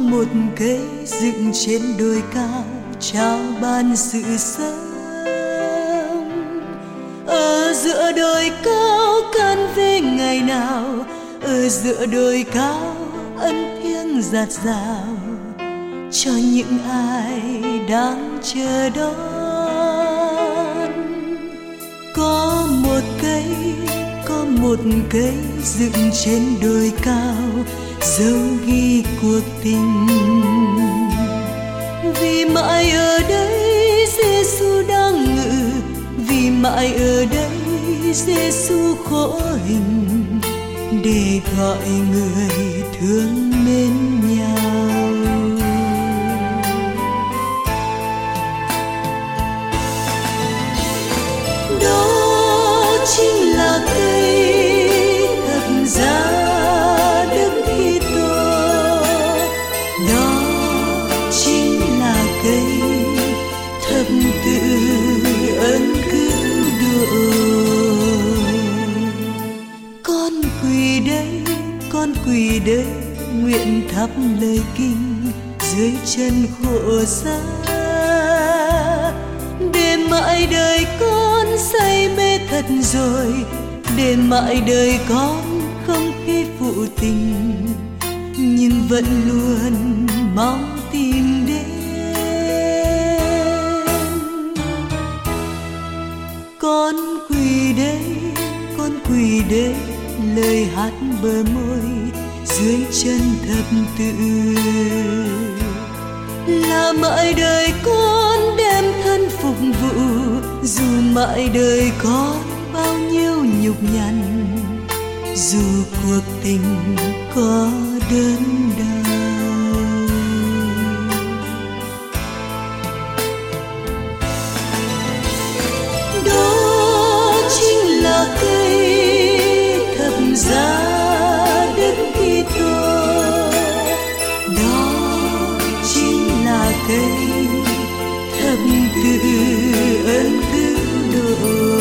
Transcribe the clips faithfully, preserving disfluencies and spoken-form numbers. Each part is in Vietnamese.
một cây dựng trên đồi cao trao ban sự sống. Ở giữa đồi cao can về ngày nào, ở giữa đồi cao ân thiêng dạt dào cho những ai đang chờ đón. Có một cây, có một cây dựng trên đồi cao, dấu ghi cuộc tình. Vì mãi ở đây Giêsu đang ngự, vì mãi ở đây Giêsu khổ hình, để gọi người thương mến nhau. Đó chính là cây thập giá Đức Kitô, đó chính là cây thập tự ơn cứu độ. Con quỳ đây, con quỳ đây, nguyện thắp lời kinh dưới chân khổ giá, để mãi đời con say mê thật rồi, để mãi đời con không khi phụ tình, nhưng vẫn luôn mong tìm đến. Con quỳ đây, con quỳ đây, lời hát bờ môi dưới chân thập tự, là mãi đời con đem thân phục vụ, dù mãi đời con bao nhiêu nhục nhằn, dù cuộc tình có đớn đau. Đó chính là cây thập giá Đức Kitô, đó chính là cây thập tự ơn cứu độ.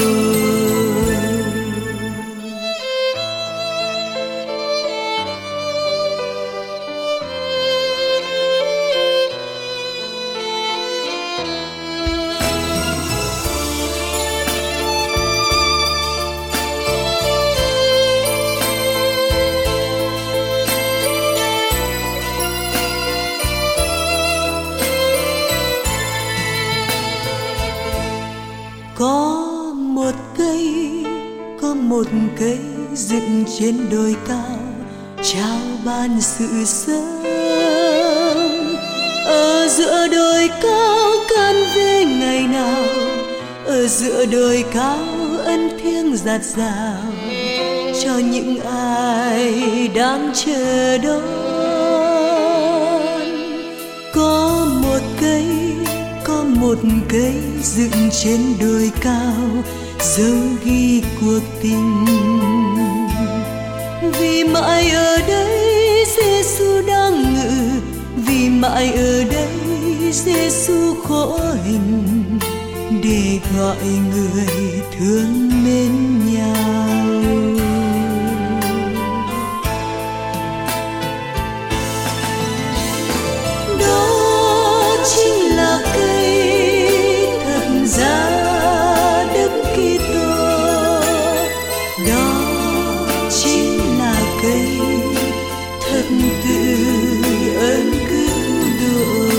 Có một cây, có một cây dựng trên đồi cao trao ban sự sống. Ở giữa đồi cao can về ngày nào, ở giữa đồi cao ân thiêng dạt dào cho những ai đang chờ đón. Có một cây, có một cây dựng trên đồi cao, dấu ghi cuộc tình. Vì mãi ở đây Giêsu đang ngự, vì mãi ở đây Giêsu khổ hình, để gọi người thương mến nhau. Đó chính là cây thập giá Đức Kitô, đó chính là cây thập tự ơn cứu độ.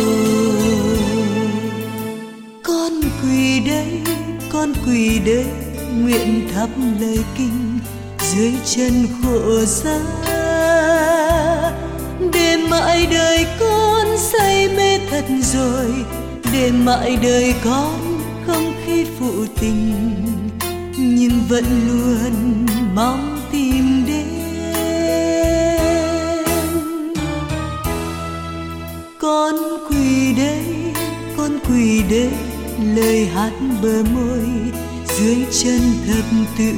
Con quỳ đây, con quỳ đây, nguyện thắp lời kinh dưới chân khổ giá, để mãi đời con say mê thật rồi, để mãi đời con không khi phụ tình, nhưng vẫn luôn mong tìm đến. Con quỳ đây, con quỳ đây, lời hát bờ môi dưới chân thập tự,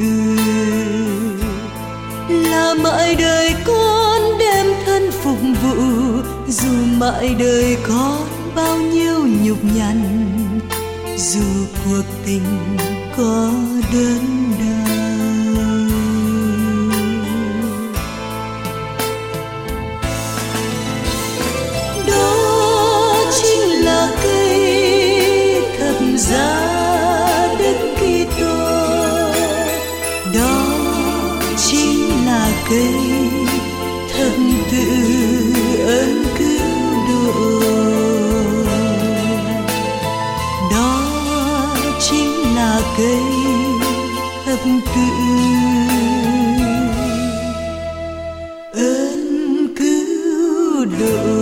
là mãi đời con đem thân phục vụ, dù mãi đời con bao nhiêu nhục nhằn, dù cuộc tình có đớn đau. đủ.